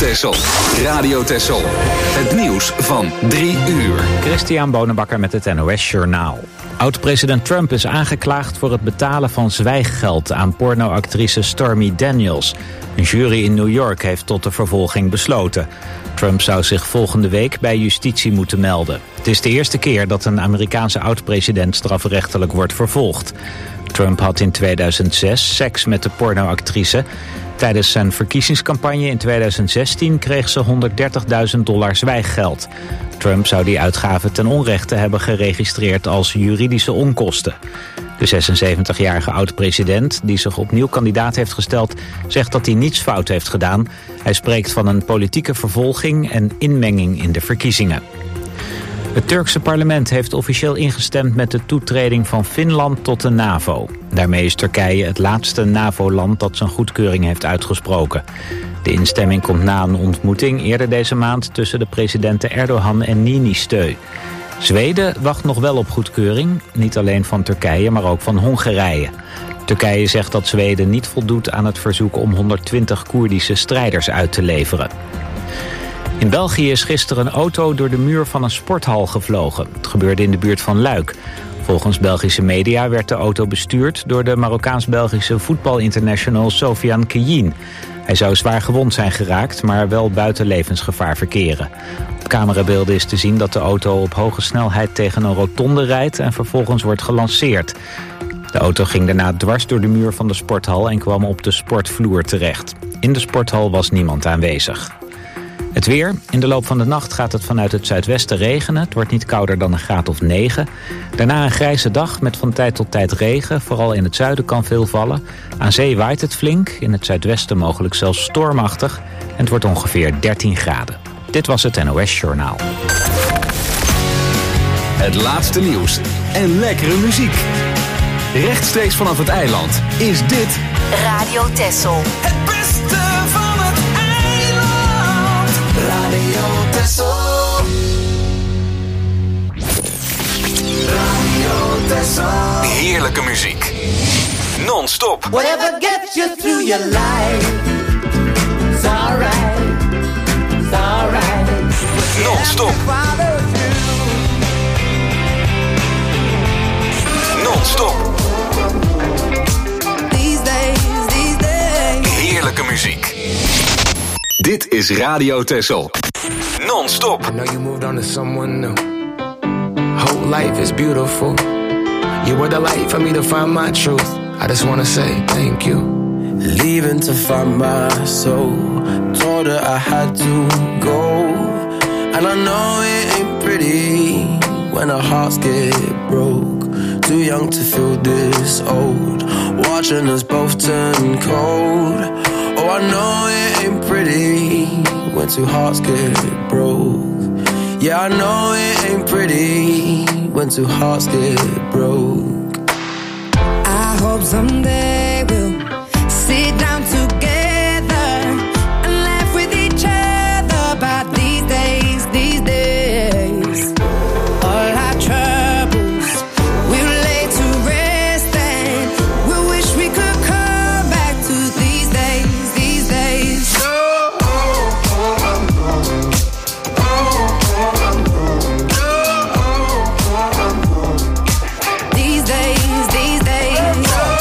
Texel. Radio Texel. Het nieuws van 3 uur. Christian Bonenbakker met het NOS Journaal. Oud-president Trump is aangeklaagd voor het betalen van zwijggeld aan pornoactrice Stormy Daniels. Een jury in New York heeft tot de vervolging besloten. Trump zou zich volgende week bij justitie moeten melden. Het is de eerste keer dat een Amerikaanse oud-president strafrechtelijk wordt vervolgd. Trump had in 2006 seks met de pornoactrice. Tijdens zijn verkiezingscampagne in 2016 kreeg ze $130.000 zwijggeld. Trump zou die uitgaven ten onrechte hebben geregistreerd als juridische onkosten. De 76-jarige oud-president, die zich opnieuw kandidaat heeft gesteld, zegt dat hij niets fout heeft gedaan. Hij spreekt van een politieke vervolging en inmenging in de verkiezingen. Het Turkse parlement heeft officieel ingestemd met de toetreding van Finland tot de NAVO. Daarmee is Turkije het laatste NAVO-land dat zijn goedkeuring heeft uitgesproken. De instemming komt na een ontmoeting eerder deze maand tussen de presidenten Erdogan en Niinistö. Zweden wacht nog wel op goedkeuring, niet alleen van Turkije, maar ook van Hongarije. Turkije zegt dat Zweden niet voldoet aan het verzoek om 120 Koerdische strijders uit te leveren. In België is gisteren een auto door de muur van een sporthal gevlogen. Het gebeurde in de buurt van Luik. Volgens Belgische media werd de auto bestuurd door de Marokkaans-Belgische voetbalinternational Sofiane Keyin. Hij zou zwaar gewond zijn geraakt, maar wel buiten levensgevaar verkeren. Op camerabeelden is te zien dat de auto op hoge snelheid tegen een rotonde rijdt en vervolgens wordt gelanceerd. De auto ging daarna dwars door de muur van de sporthal en kwam op de sportvloer terecht. In de sporthal was niemand aanwezig. Het weer. In de loop van de nacht gaat het vanuit het zuidwesten regenen. Het wordt niet kouder dan een graad of 9. Daarna een grijze dag met van tijd tot tijd regen. Vooral in het zuiden kan veel vallen. Aan zee waait het flink. In het zuidwesten mogelijk zelfs stormachtig. En het wordt ongeveer 13 graden. Dit was het NOS Journaal. Het laatste nieuws en lekkere muziek. Rechtstreeks vanaf het eiland is dit Radio Texel. Het beste van het eiland. Radio Texel. Radio Texel. heerlijke muziek. Non-stop. Whatever gets you through your life. It's alright. It's alright. Non-stop. Non-stop. Heerlijke muziek. Dit is Radio Texel. Non-stop. I know you moved on to someone new. Whole life is beautiful. You were the light for me to find my truth. I just wanna say thank you. Leaving to find my soul. Told her I had to go. And I know it ain't pretty when our hearts get broke. Too young to feel this old. Watching us both turn cold. Oh, I know it ain't pretty when two hearts get broke. Yeah, I know it ain't pretty when two hearts get broke. I hope someday we'll sit down together and laugh with each other about these days, these days. All our troubles we'll lay to rest and we wish we could come back to these days, these days. These days, these days.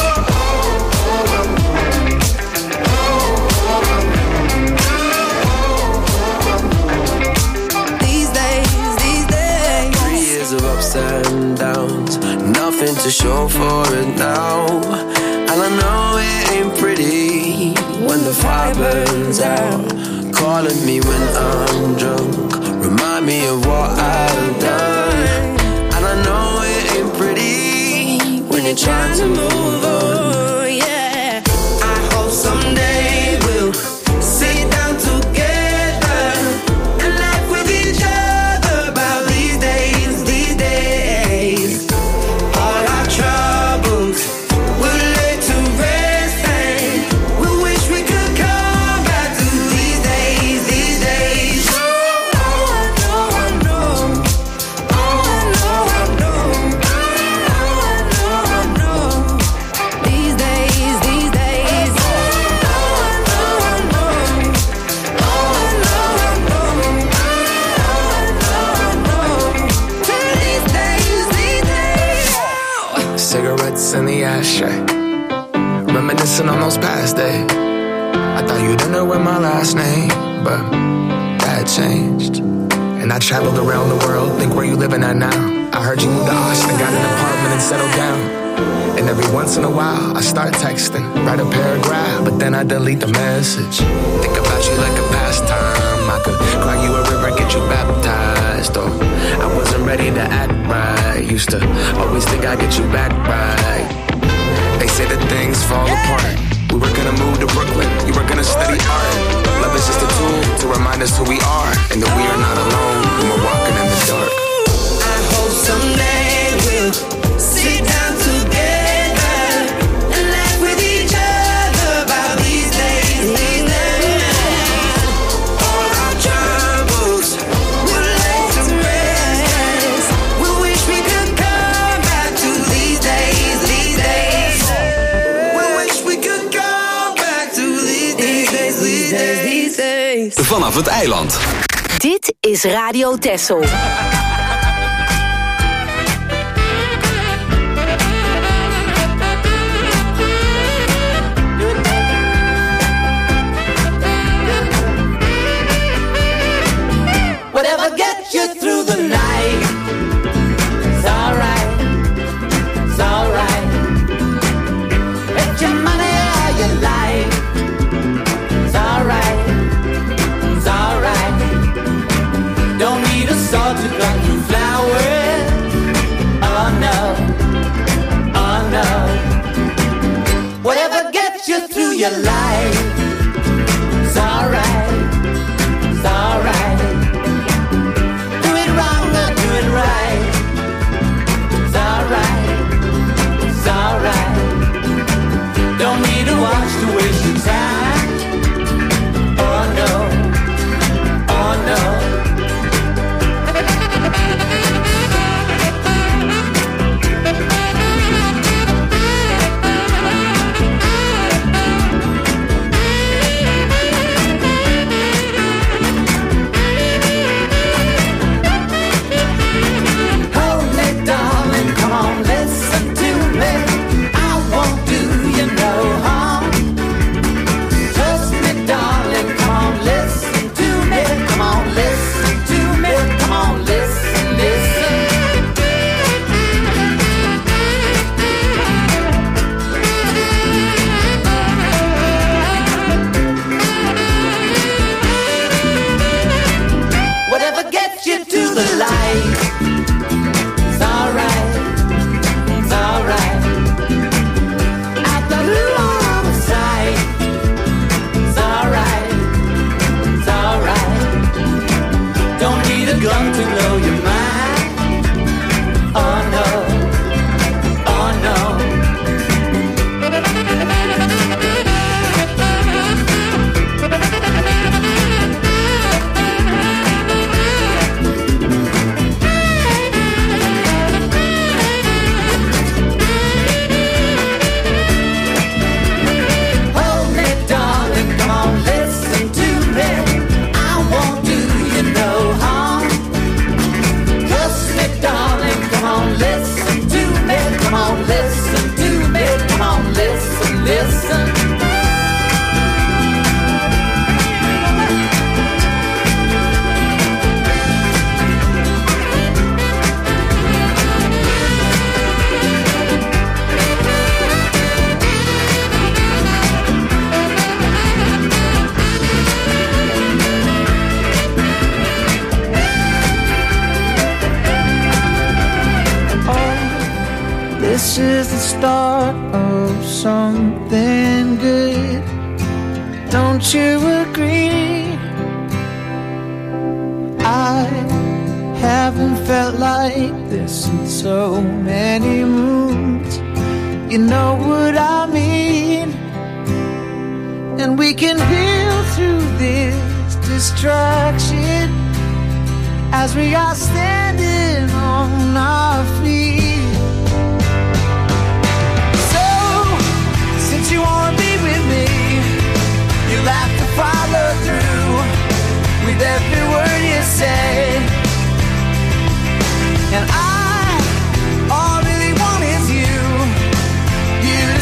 These days, these days. 3 years of ups and downs. Nothing to show for it now. And I know it ain't pretty when the fire burns out. Calling me when I'm drunk. Remind me of what I've done. And I know it ain't pretty when you're trying to move on. Yeah, I hope someday we'll sit down together and laugh with each other about these days, these days. All our troubles we'll lay to rest and we wish we could come back to these days, these days. Oh, I know, I know. Oh, I know, I know. Oh, I know, I know. cliche. Reminiscing on those past days. I thought you'd end up with my last name, but that changed. And I traveled around the world, think where you living at now. I heard you moved to Austin, got an apartment and settled down. And every once in a while, I start texting, write a paragraph, but then I delete the message. Think about you like a pastime. I could cry you a river, get you baptized. Or I wasn't ready to act right. Used to always think I'd get you back right. They say that things fall apart. We were gonna move to Brooklyn, you were gonna study art. Love is just a tool to remind us who we are, and that we are not alone when we're walking in the dark. I hope someday we'll sit down together and laugh with each other about these days, these days. All our troubles will lay to rest. We wish we could come back to these days, these days. We wish we could come back to these days, these days, these days. Vanaf het eiland. Dit is Radio Texel. Whatever gets you through the night, it's alright, it's alright. It's your money or your life, it's alright, it's alright. Don't need a salt to cut through flowers, oh no, oh no. Whatever gets you through your life, it's alright, it's alright. Right. It's alright, it's alright. Don't need to watch to waste your time. Oh no, oh no. This is the start of something good. Don't you agree? I haven't felt like this in so many moons. You know what I mean? And we can heal through this distraction as we are standing on our feet. Since you wanna be with me, you'll have to follow through with every word you say. And all I really want is you to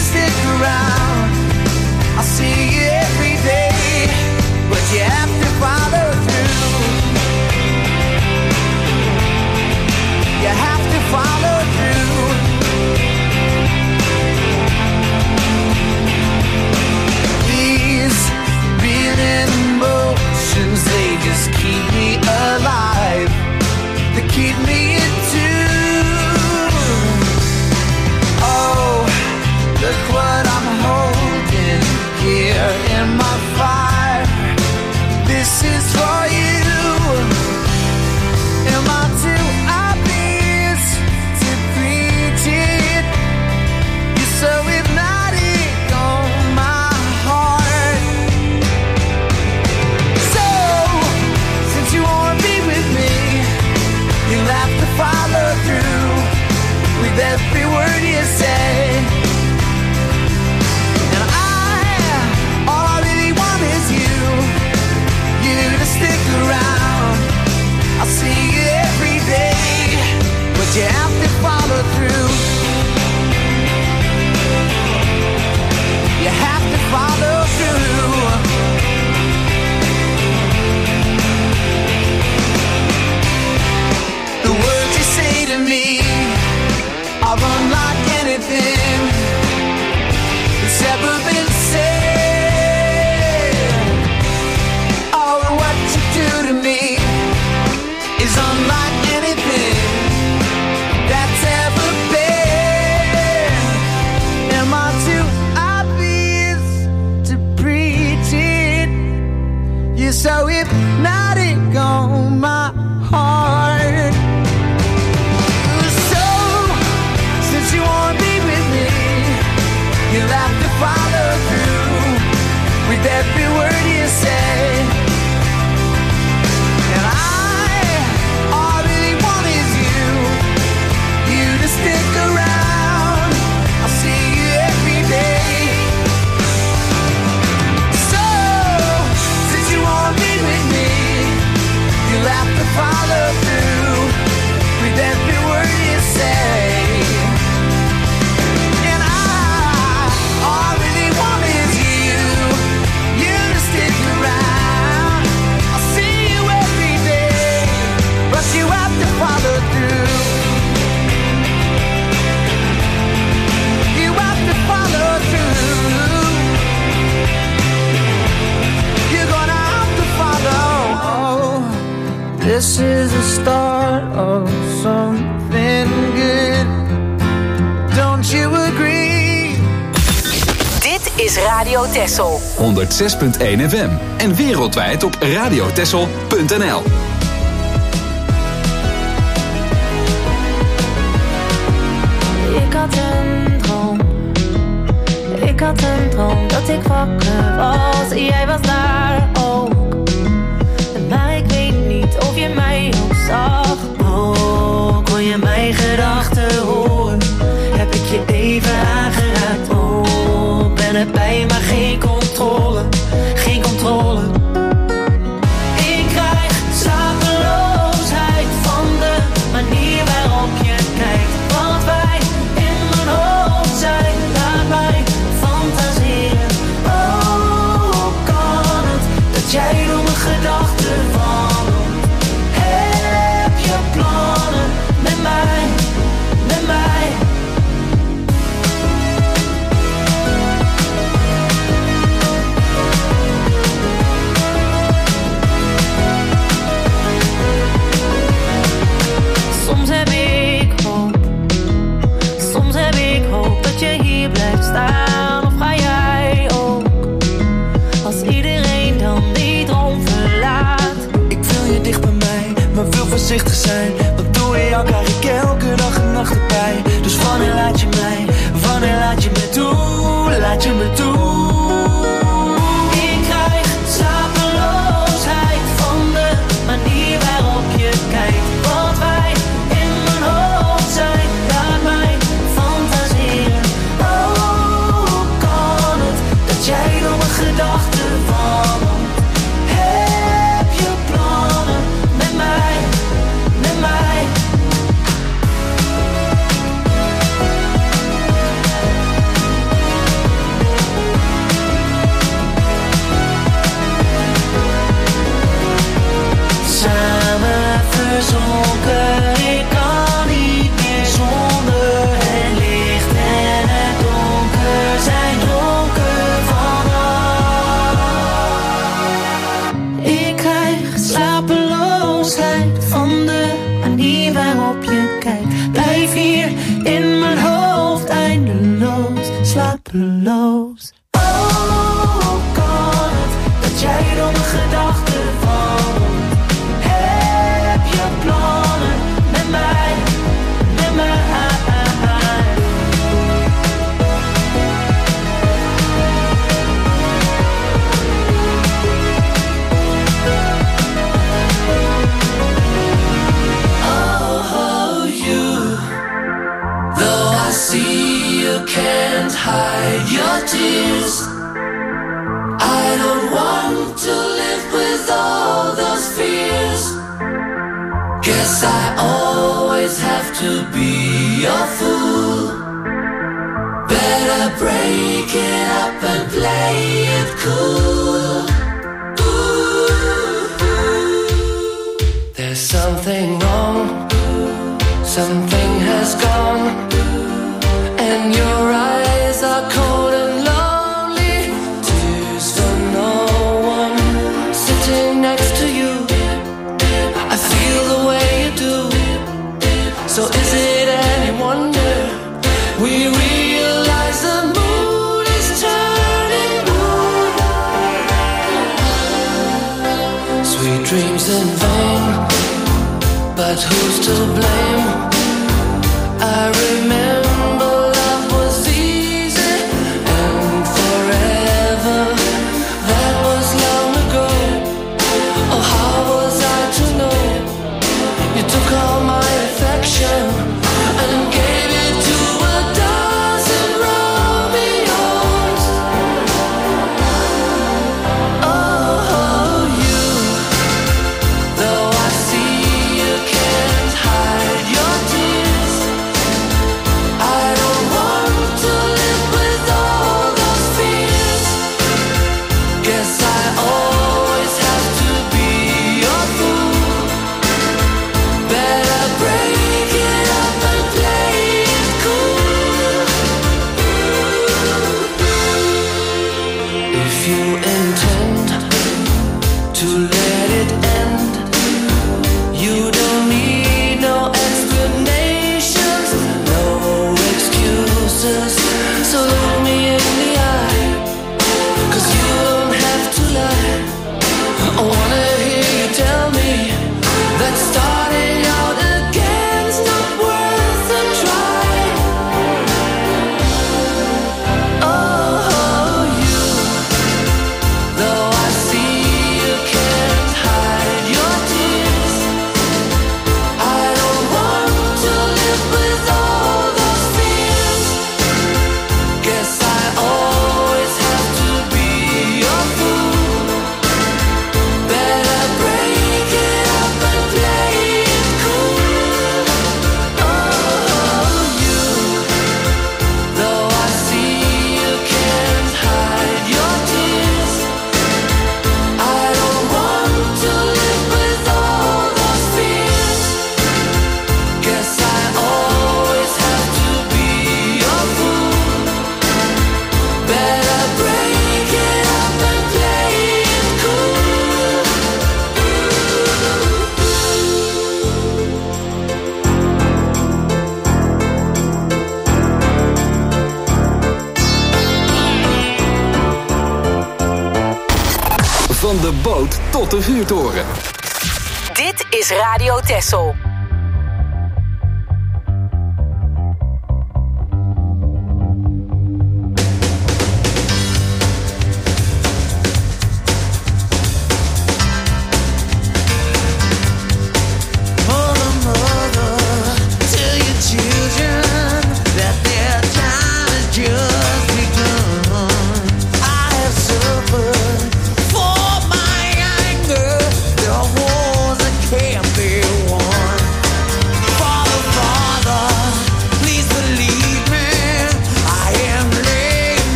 is the start of something good. Don't you agree? Dit is Radio Texel. 106.1 FM en wereldwijd op radiotexel.nl. Ik had een droom dat ik wakker was. Jij was daar ook. Maar ik weet niet of je mij ook zag. Oh, kon je mijn gedachten horen? Heb ik je even aangeraakt? Oh, ben erbij maar geen controle. Geen controle. Ik krijg slapeloosheid van de manier waarop je kijkt. Wat wij in mijn hoofd zijn, laat mij fantaseren. Oh, kan het dat jij door mijn gedachten wandelt? Heb je plannen met mij, met mij? Soms heb ik hoop dat je hier blijft staan. Of ga jij ook, als iedereen dan die droom verlaat? Ik wil je dicht bij mij, maar wil voorzichtig zijn. Want doe je elkaar ik elke dag en nacht erbij. Dus wanneer laat je mij, wanneer laat je me toe, laat je me toe. Ik krijg slapeloosheid van de manier waarop je kijkt. Wat wij in mijn hoofd zijn, laat mij fantaseren. Oh, kan het dat jij door mijn gedachten wandelt? Heb je plannen met mij, met mij? Samen verzonken, ik kan niet meer zonder. Het licht en het donker zijn dronken vanaf. Ik krijg slapeloosheid van de manier waarop je kijkt. Blijf hier in mijn hoofd eindeloos slapeloos. Oh, kan het dat jij door mijn gedachten wandelt? Heb je plannen met mij, met mij? Oh, you, though I see you can't hide your tears. I don't want to live with all those fears. Guess I always have to be your fool. Better break it up and play it cool. Ooh. There's something wrong, something has gone, and your eyes are cold and lonely. Tears for no one sitting next to you. I feel the way you do. So is it any wonder we realize the mood is turning blue? Sweet dreams in vain, but who's to blame? I remember love was easy and forever. That was long ago. Oh, how was I to know? You took all my affection and gave it to a dozen Romeos. Oh, you, though I see you can't hide your tears. de boot tot de vuurtoren. Dit is Radio Texel.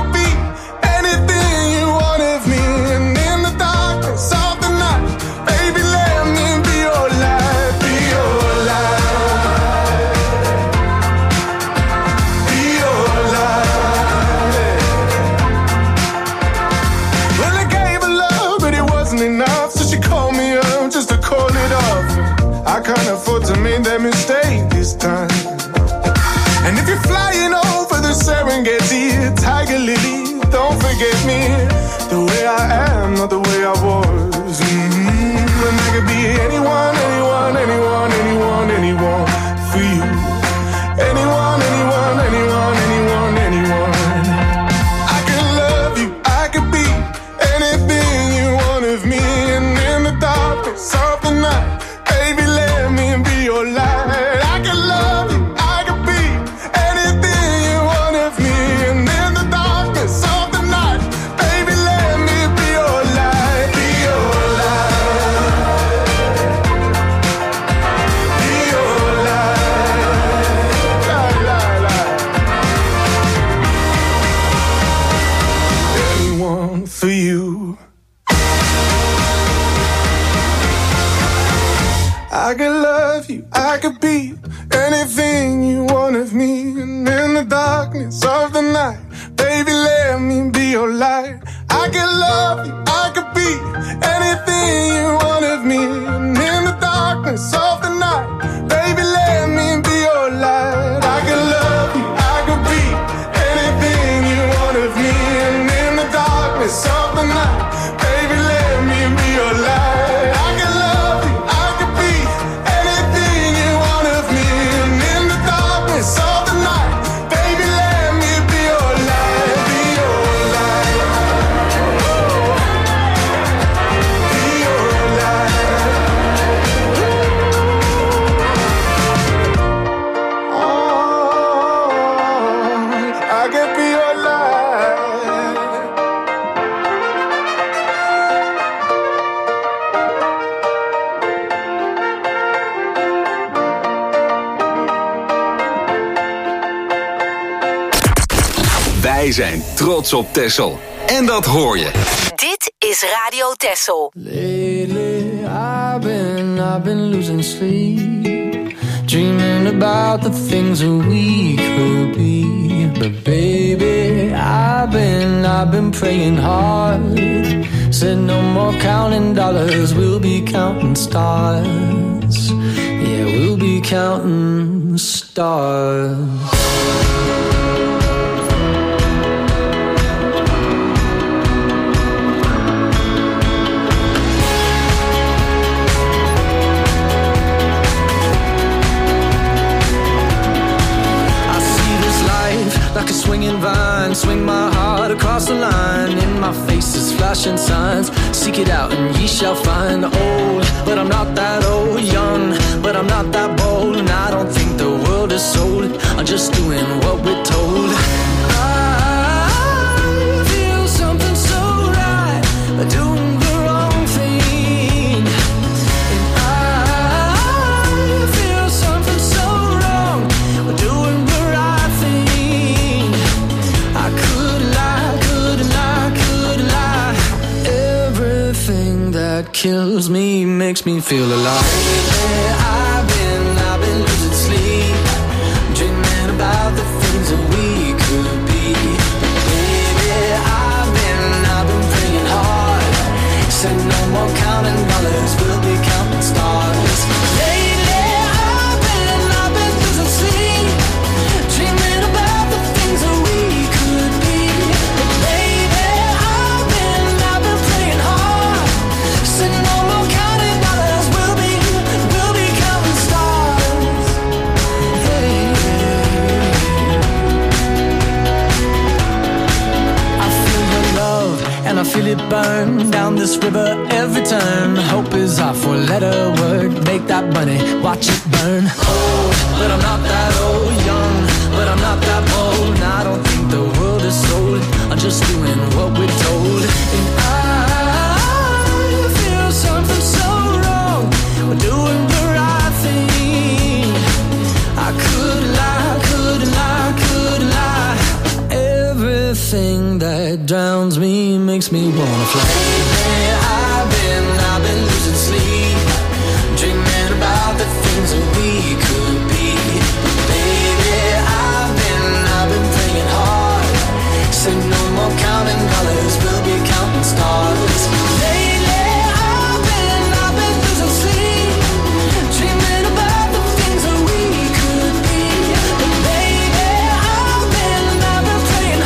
Baby, dear tiger lily, don't forget me. The way I am, not the way I was. And I could be anyone, anyone, anyone, anyone, anyone for you. Anyone, anyone, anyone, anyone, anyone. I could love you, I could be anything you want of me. And in the darkness of the night, baby, let me be your light. I could love you, I could be anything you want of me. And in the darkness of the night, baby, let me be your light. Be your light. Be your light. La, la, la. Anyone for you. I could love you, I could be anything you want of me. And in the darkness of the night, baby, let me be your light. I could love you, I could be anything you want of me. And in the darkness of the night, baby, let me be your light. I could love you, I could be anything you want of me. And in the darkness of the night, baby, let me be your light. I could love you, I could be anything you want of me. And in the darkness of the night, baby, let me be your light. Be your light. Be your light. Oh, I could be your light. Wij zijn trots op Texel. En dat hoor je. Dit is Radio Texel. Lately, I've been losing sleep, dreaming about the things that we could be. But baby, I've been praying hard. Said no more counting dollars, we'll be counting stars. Yeah, we'll be counting stars. Like a swinging vine, swing my heart across the line. In my face is flashing signs. Seek it out and ye shall find. Old, but I'm not that old. Young, but I'm not that bold. And I don't think the world is sold. I'm just doing what we're told. I feel something so right, doing the wrong thing. And I feel something so wrong, doing the right thing. I could lie, could lie, could lie. Everything that kills me makes me feel alive. I've been losing sleep, dreaming about the things that we could be. Baby, I've been praying hard. Said no more counting dollars, we'll be counting stars. Lately, I've been losing sleep, dreaming about the things that we could be. But baby, I've been praying hard. Said no more counting dollars, we'll be counting stars. Hey. I feel your love and I feel it burn down this river every turn. Hope is our four-letter word. Make that money, watch it burn. Old, but I'm not that old. Young, but I'm not that bold. And I don't think the world is sold. I'm just doing what we're told. And I feel something so wrong. We're doing the right thing. I could lie, could lie, could lie. Everything that drowns me makes me wanna fly. I've been losing sleep, dreaming about the things that we could be. Baby, I've been praying hard. Say no more counting dollars, we'll be counting stars. Lately, I've been losing sleep, dreaming about the things that we could be. But baby, I've been praying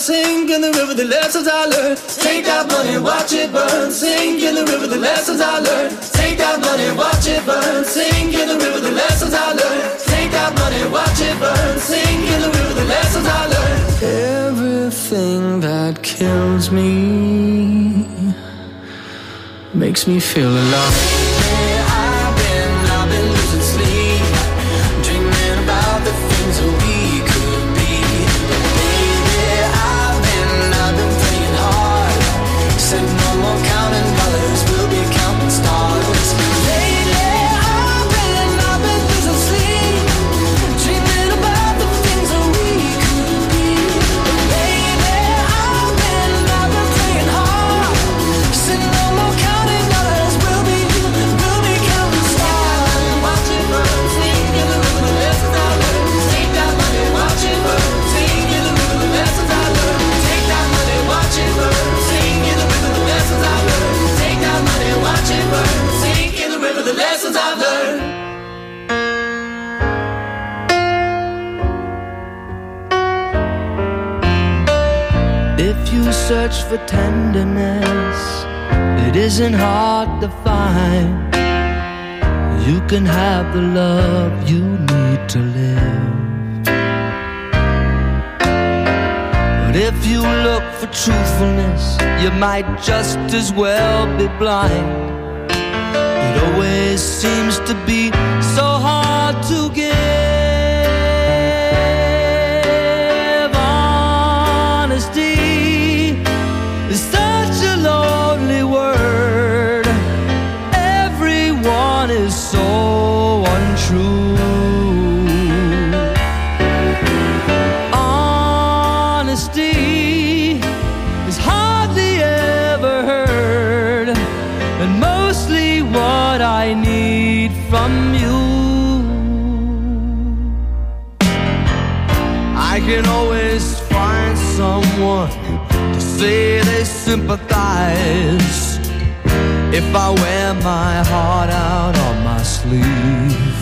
sink in the river, the lessons I learned. Take that money, watch it burn. Sink in the river, the lessons I learned. Take that money, watch it burn. Sink in the river, the lessons I learned. Take that money, watch it burn. Sink in the river, the lessons I learned. Everything that kills me makes me feel alive. I've been losing sleep, dreaming about the things that we could be. But baby, I've been playing hard. Said no more counting dollars, we'll be counting stars. Lately, I've been losing sleep, dreaming about the things that we could be. But baby, I've been playing hard. Said no more counting dollars, we'll be counting stars. Watch it burn, sing in the river, the lessons I learned. Take that money, watch it burn, sing in the river, the lessons I learned. Take that money, watch it burn, sing in the river, the lessons I learned. Take that money, watch it burn, sing in the river, the lessons I've learned. If you search for tenderness, it isn't hard to find. You can have the love you need to live. But if you look for truthfulness, you might just as well be blind. It always seems to be so hard to give. Honesty is such a lonely word. Everyone is so untrue. Honesty is hardly ever heard, and mostly what I need from you. I can always find someone to say they sympathize if I wear my heart out on my sleeve.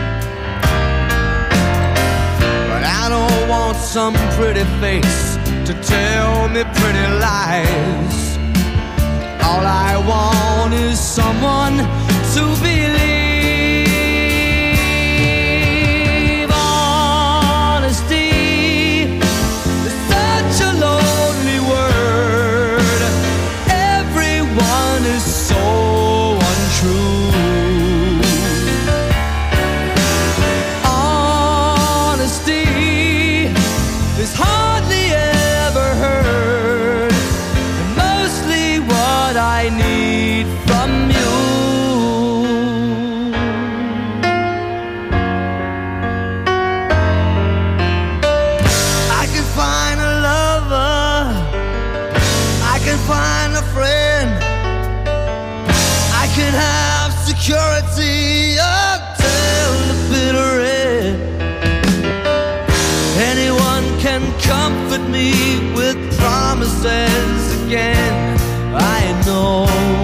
But I don't want some pretty face to tell me pretty lies. All I want is someone to believe. Honesty is such a lonely word. Everyone is so untrue. Honesty is hardly ever heard, and mostly what I need from you. I can find a lover, I can find a friend, I can have security until the bitter end. Anyone can comfort me with promises again. I know.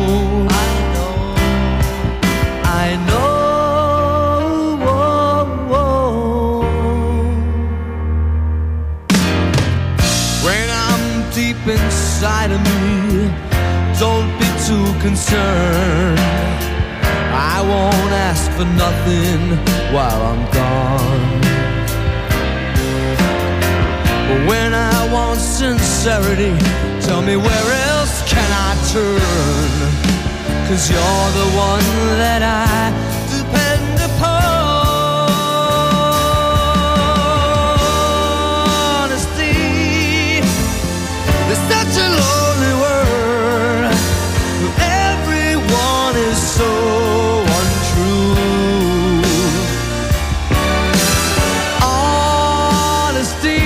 When I'm deep inside of me, don't be too concerned. I won't ask for nothing while I'm gone. But when I want sincerity, tell me where else can I turn? 'Cause you're the one that I depend upon. Honesty is such a lonely word. Everyone is so untrue. Honesty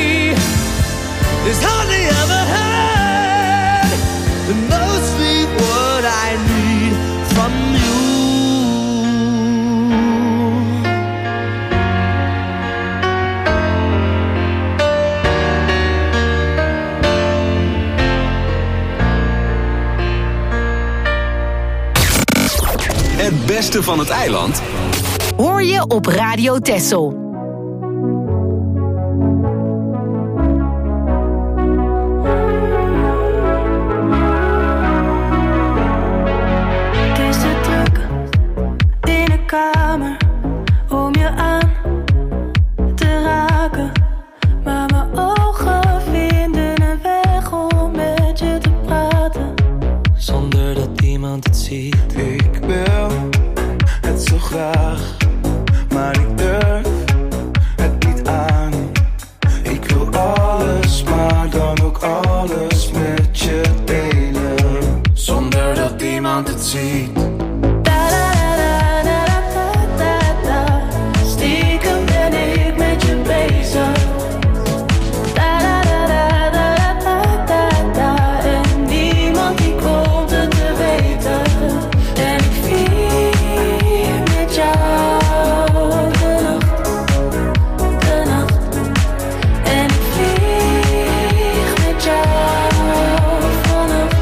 is hardly ever heard, and mostly what I need from you. Het beste van het eiland Hoor je op Radio Texel. niemand het ziet. Ik wil het zo graag, maar ik durf het niet aan. Ik wil alles, maar dan ook alles met je delen, zonder dat iemand het ziet. Stiekem ben ik met je bezig. En niemand die komt het te weten. En ik vier met jou de nacht. En ik vlieg met jou vannacht.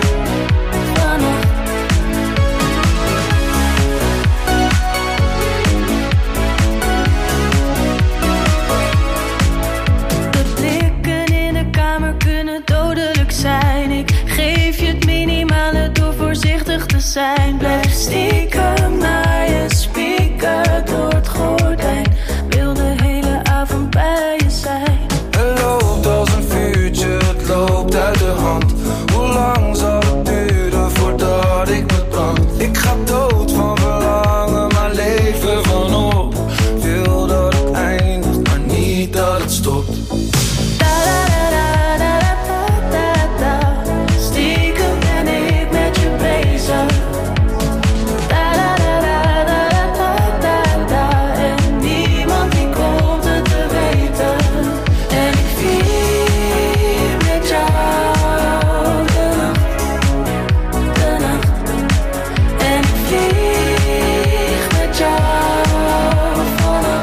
De blikken in de kamer kunnen dodelijk zijn. Ik geef je het minimale door voorzichtig te zijn. Blijf stiekem naar je speaker door het gordijn. Wil de hele avond bij je zijn. Het loopt als een vuurtje, het loopt uit de hand. Hoe lang zal het duren voordat ik me brand? Ik ga dood van verlangen, maar leven vanop. Wil dat het eindigt, maar niet dat het stopt. Stiekem ben ik met je bezig. En niemand die komt het te weten. En ik vier met jou de nacht. En ik vlieg met jou vannacht.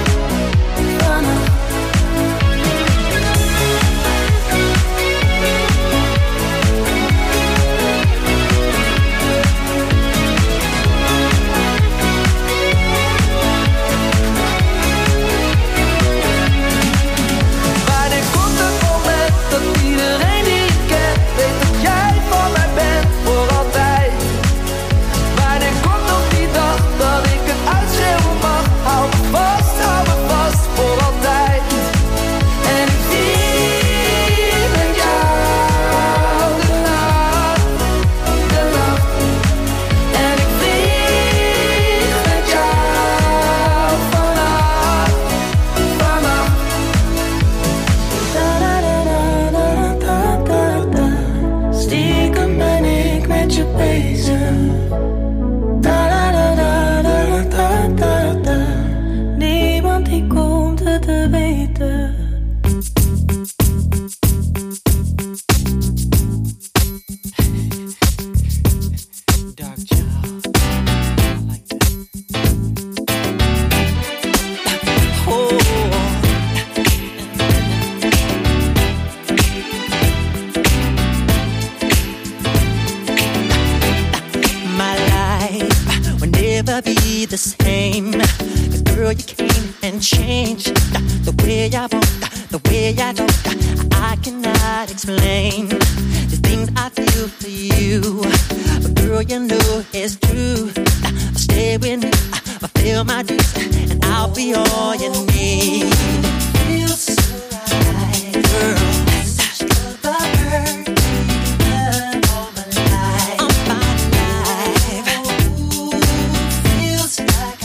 Wanneer komt het moment dat iedereen die ik ken weet dat jij van mij bent voor altijd? Wanneer komt nog die dag dat ik het uitschreeuwen mag? Hou me vast voor altijd. En ik vier met jou de nacht. En ik vlieg met jou vannacht. Stiekem ben ik met je bezig. Niemand die komt het te weten. Dark child, I like that. Oh. My life will never be the same. 'Cause girl, you came and changed the way I walk, the way I talk. I cannot explain the things I feel for you. But girl, you know it's true. I'll stay with you, I'll feel my dues, and I'll be all you need. Feels so right, girl. Such the perfect love all my life. All my life. Ooh, feels like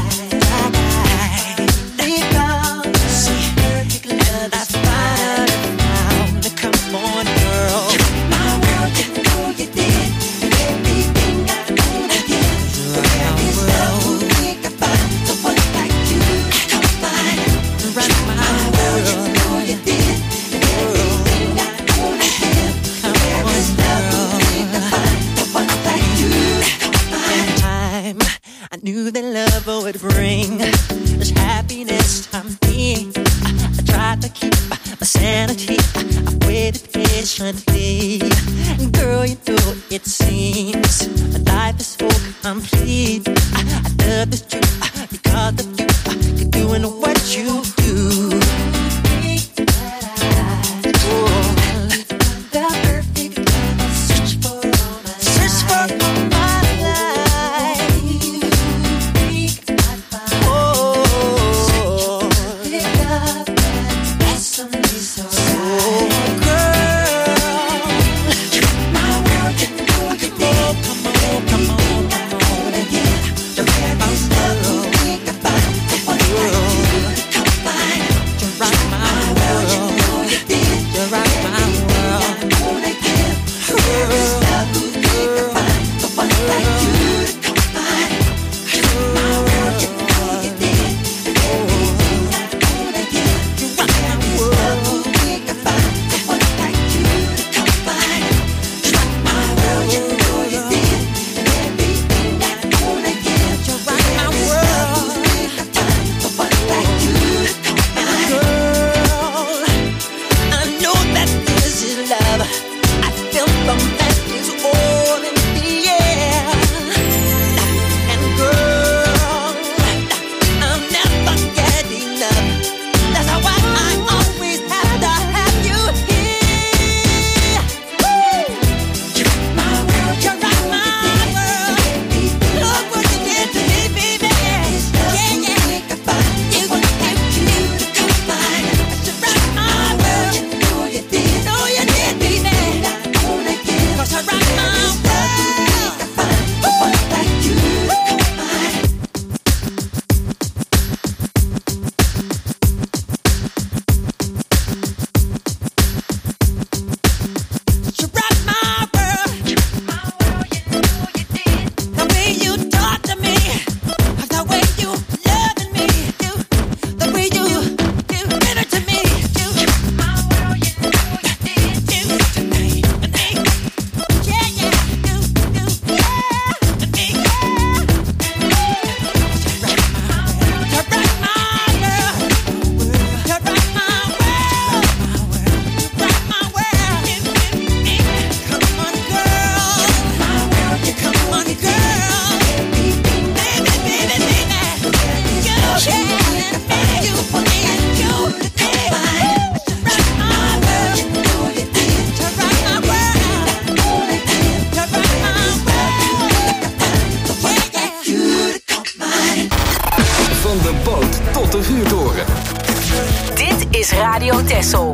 deep down, see perfect love. That's fine now. Come on, girl. My world, you know you did everything I could have did. There is no way to find someone like you. Come find my world, you know you did everything I could have did. There is no way to find someone like you. Come find. Time I knew that love would bring this happiness to me. I tried to keep my sanity. I waited patiently. Girl, you know it seems life is so complete. I love this truth because of you. You're doing what you do. The perfect love, search for all my life. Search for all my life. Oh, love that's something so right. Girl, my world, you know you did. is Radio Texel.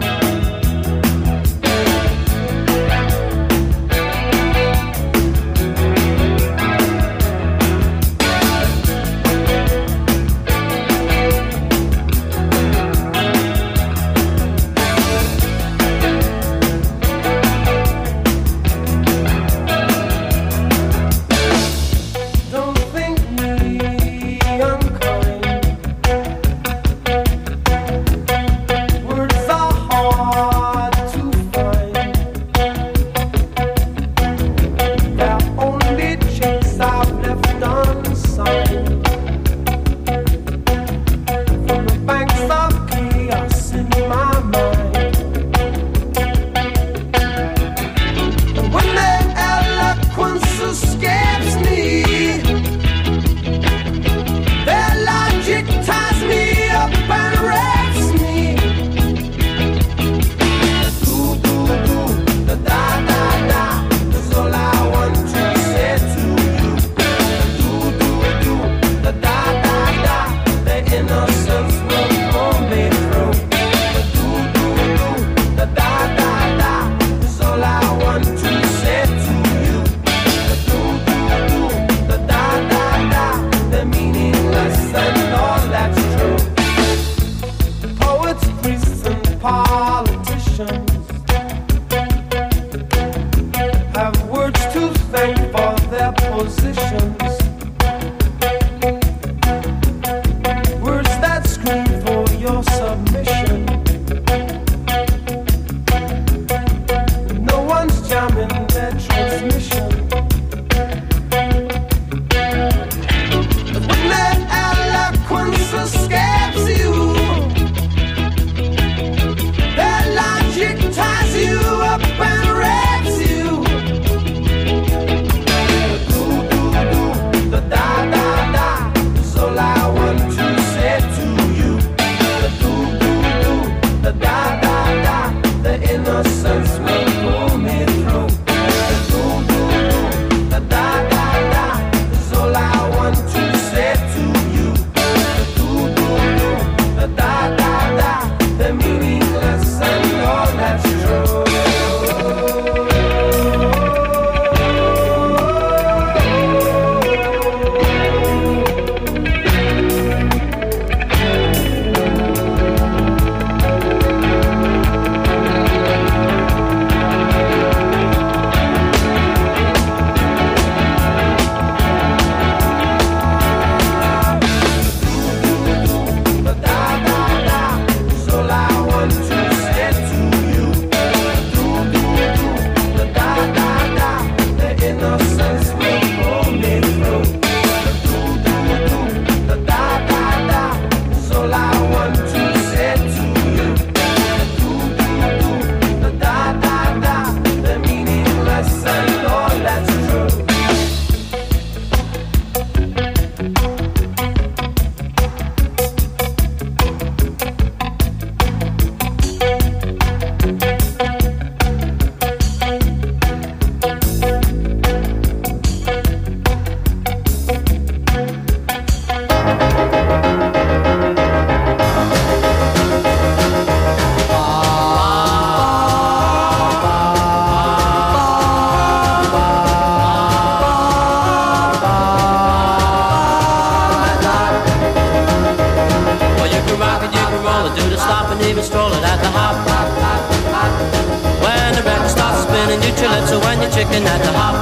chicken at the hop.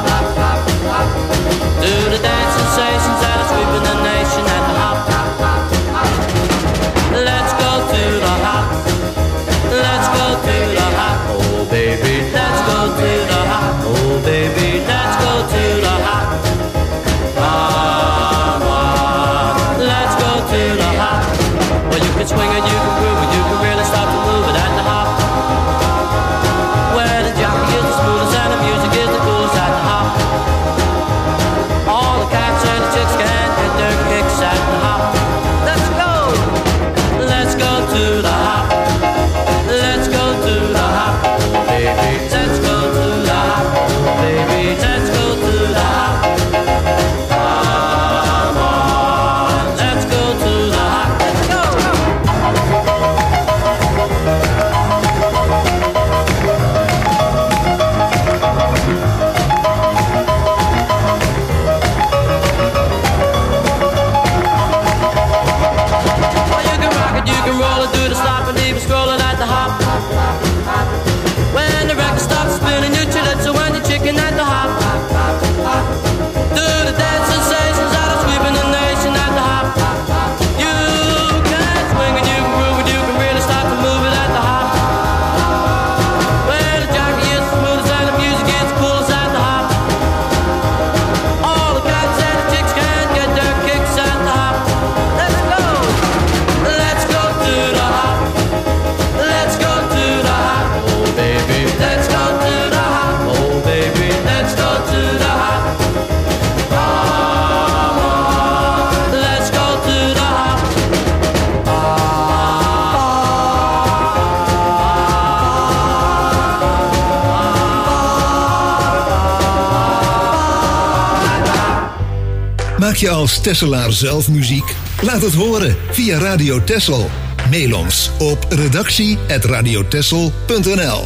Do the dance sensations that are sweeping the nation at the hop. Let's go to the hop. Let's go to the hop. Oh baby, let's go to the hop. Oh baby, let's go to the hop. Let's go to the hop. Well, you can swing it, you can groove it, you can really start to move it at the hop. Where the jockey is the smoothest and the music is the coolest at the hop. Maak je als Tesselaar zelf muziek? Laat het horen via Radio Tessel. Mail ons op redactie@radiotessel.nl.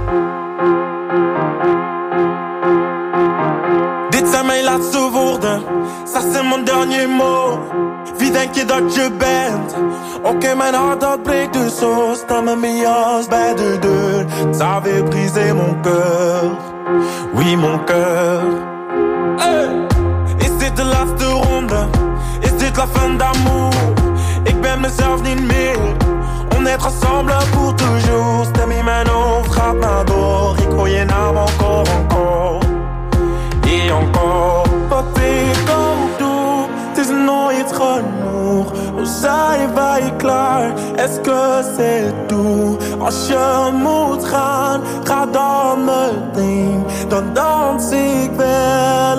Dit zijn mijn laatste woorden, ça c'est mon dernier mot. Wie denk je dat je bent? Oké, mijn hart dat breekt dus zo. Sta met mijn jas bij de deur. Ça avait brisé mon cœur, oui mon cœur. Hey! Is dit de laatste ronde? Is dit la fin d'amour? Ik ben mezelf niet meer. On est ensemble pour toujours. Stem in mijn hoofd gaat maar door. Ik hoor je naam encore, encore. Et encore. Wat ik ook doe, het is nooit genoeg. We zijn wij klaar, est-ce que c'est tout? Als je moet gaan, ga dan meteen. Dan dans ik wel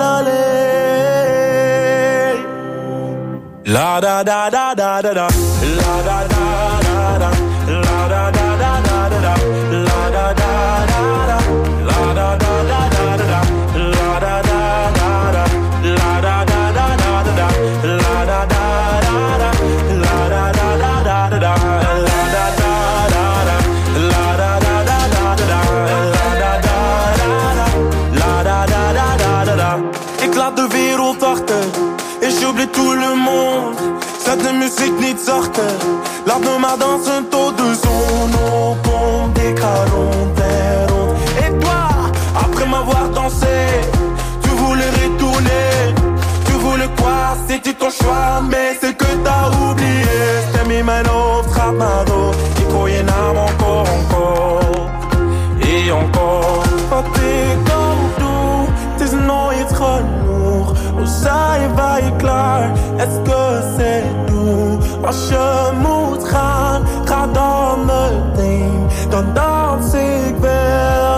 alleen. La da da da da da da. La da da da da. La da da da da da. La da da da da. La da da da da da. La da da da da. La da da da da da. La da da da da. La da da da da da. La da da da da. La da da da da da. La da da da da. La da da da da. Ik laat de wereld achter. Et j'oublie tout le monde. Zet de muziek niet zachter. Laat me maar dansen tot de zon opkomt. Ik ga rond en rond. Et toi, après m'avoir dansé, tu voulais retourner. Tu voulais quoi? C'était ton choix, mais c'est que t'as oublié. Stem in mijn hoofd gaat maar door. Ik hoor je naam encore, encore. Et encore. Wat ik ook doe, het is nooit genoeg. We zijn wij klaar, est-ce que c'est tout? Als je moet gaan, ga dan meteen. Dan dans ik wel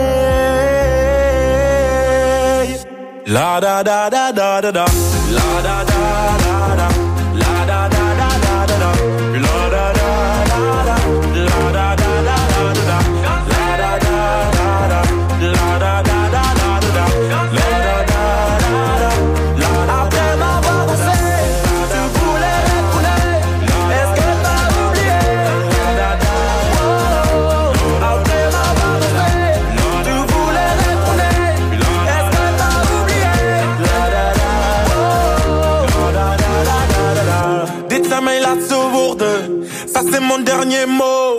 alleen. La da da da da da da. La da da da da. La da da da da da. La da da da da. La da da da da. La da da da da. La da da da da. La da da da. Après m'avoir dansé, tu voulais retourner. Est-ce que t'as oublié? Après m'avoir dansé, tu voulais retourner. Est-ce que t'as oublié? Dit zijn mijn laatste woorden, ça c'est mon dernier mot.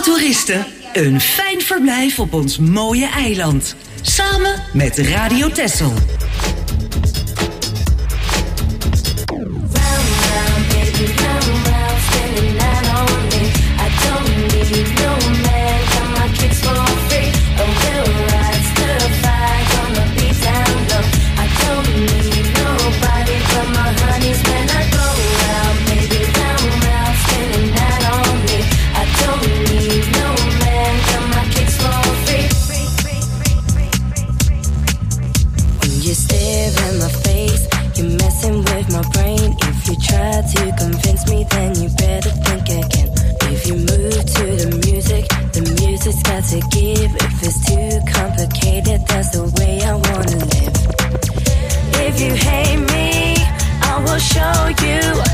toeristen een fijn verblijf op ons mooie eiland. Samen met Radio Texel. To convince me, then you better think again. If you move to the music's got to give. If it's too complicated, that's the way I wanna live. If you hate me, I will show you